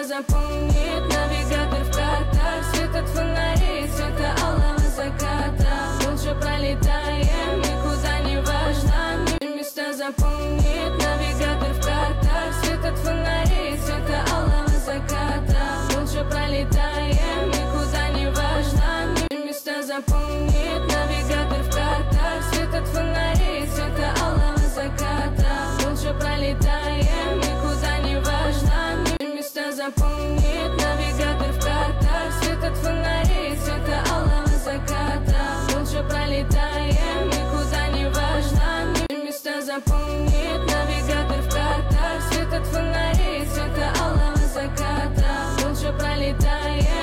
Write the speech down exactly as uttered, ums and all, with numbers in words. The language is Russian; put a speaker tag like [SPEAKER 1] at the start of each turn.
[SPEAKER 1] места запомнит навигатор в картах. Свет от фонарей, цвета алого заката. Лучше пролетаем, никуда не важно. Места запомнит навигатор в картах. Свет от фонарей, цвета алого заката. Лучше пролетаем, никуда не важно. Места запомнит навигатор в картах. Свет от фонарей, цвета алого заката. Лучше пролетаем, никуда не важно. Места запомнит навигатор в картах. Свет от фонарей, цвета алого заката. Лучше пролетаем, никуда не важно. Места запомнит навигатор в картах. Свет от фонарей, цвета алого заката. Лучше пролетаем.